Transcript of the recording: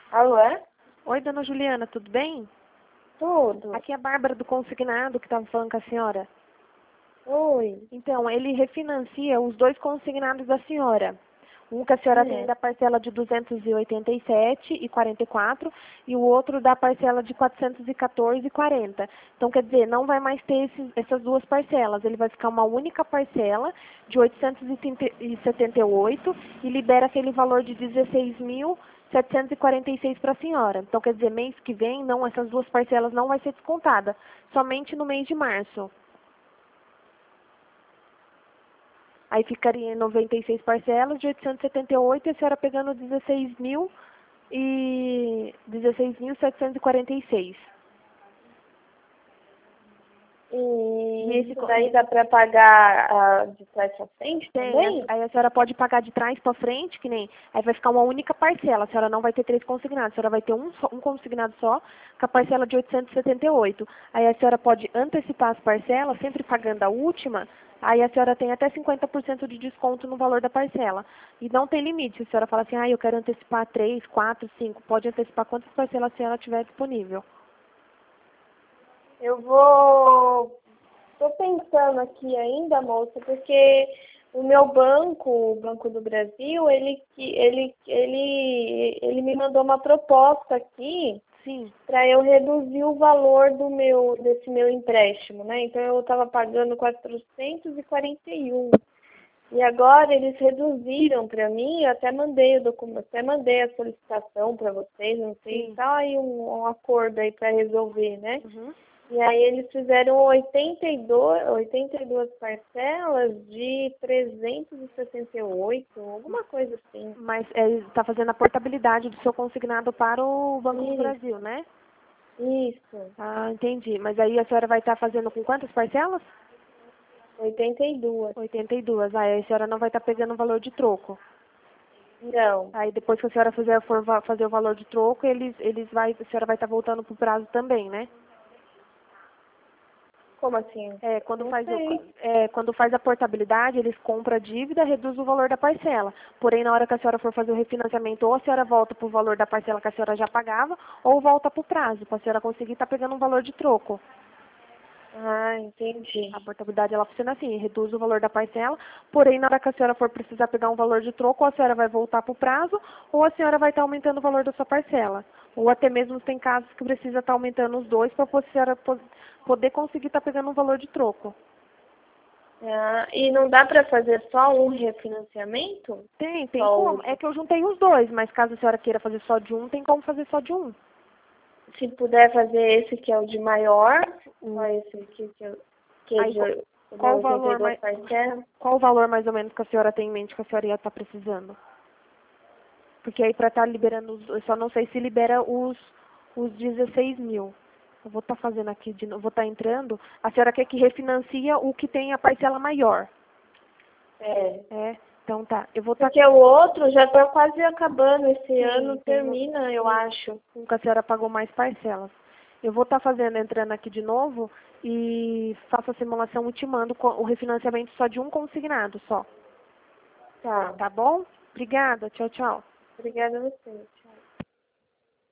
Alô, é? Oi, dona Juliana, tudo bem? Tudo. Aqui é a Bárbara do consignado que estava falando com a senhora. Oi. Então, ele refinancia os dois consignados da senhora. Um que a senhora tem da parcela de 287,44 e o outro da parcela de 414,40. Então, quer dizer, não vai mais ter essas duas parcelas. Ele vai ficar uma única parcela de 878 e libera aquele valor de 16.746 para a senhora. Então, quer dizer, mês que vem, não, essas duas parcelas não vai ser descontada, somente no mês de março. Aí ficaria em 96 parcelas de 878 e a senhora pegando 16.746. E isso daí dá pra pagar de trás pra frente também? Aí a senhora pode pagar de trás para frente, que nem, aí vai ficar uma única parcela, a senhora não vai ter 3 consignados, a senhora vai ter um consignado só, com a parcela de 878. Aí a senhora pode antecipar as parcelas, sempre pagando a última, aí a senhora tem até 50% de desconto no valor da parcela. E não tem limite, se a senhora fala assim, eu quero antecipar 3, 4, 5, pode antecipar quantas parcelas a senhora tiver disponível. Eu vou... Tô pensando aqui ainda, moça, porque o meu banco, o Banco do Brasil, ele me mandou uma proposta aqui Sim. para eu reduzir o valor desse meu empréstimo, né? Então eu estava pagando 441. E agora eles reduziram para mim, eu até mandei o documento, até mandei a solicitação para vocês, não sei, tá aí um acordo aí para resolver, né? Uhum. E aí eles fizeram 82 parcelas de 368, alguma coisa assim. Mas está fazendo a portabilidade do seu consignado para o Banco do Isso, Brasil, né? isso, Ah, entendi. Mas aí a senhora vai estar fazendo com quantas parcelas? 82. 82. Aí a senhora não vai estar pegando o valor de troco. Não, Aí depois que a senhora for fazer o valor de troco, a senhora vai estar voltando pro prazo também, né? como assim? Quando Não sei. quando faz a portabilidade, eles compram a dívida, reduz o valor da parcela. Porém, na hora que a senhora for fazer o refinanciamento, ou a senhora volta pro valor da parcela que a senhora já pagava, ou volta pro prazo, para a senhora conseguir estar pegando um valor de troco. Ah, entendi. A portabilidade, ela funciona assim, reduz o valor da parcela, porém, na hora que a senhora for precisar pegar um valor de troco, ou a senhora vai voltar para o prazo, ou a senhora vai estar aumentando o valor da sua parcela. Ou até mesmo tem casos que precisa estar aumentando os dois para a senhora poder conseguir estar pegando um valor de troco. Ah, e não dá para fazer só um refinanciamento? Tem Só como. o... É que eu juntei os dois, mas caso a senhora queira fazer só de um, tem como fazer só de um. Se puder fazer esse que é o de maior, só esse aqui que é Aí, de qual o valor 82 parcelas. qual o valor mais ou menos que a senhora tem em mente que a senhora ia estar precisando? Porque aí para estar liberando, eu só não sei se libera os 16 mil. Eu vou estar fazendo aqui de novo, vou estar entrando. A senhora quer que refinancia o que tem a parcela maior. Então tá. Eu vou estar Porque o outro já está quase acabando. Esse ano termina, eu acho. com que a senhora pagou mais parcelas. Eu vou estar entrando aqui de novo e faço a simulação e te mando o refinanciamento só de um consignado só. Tá. Tá bom? Obrigada. Tchau, tchau. Obrigada a você.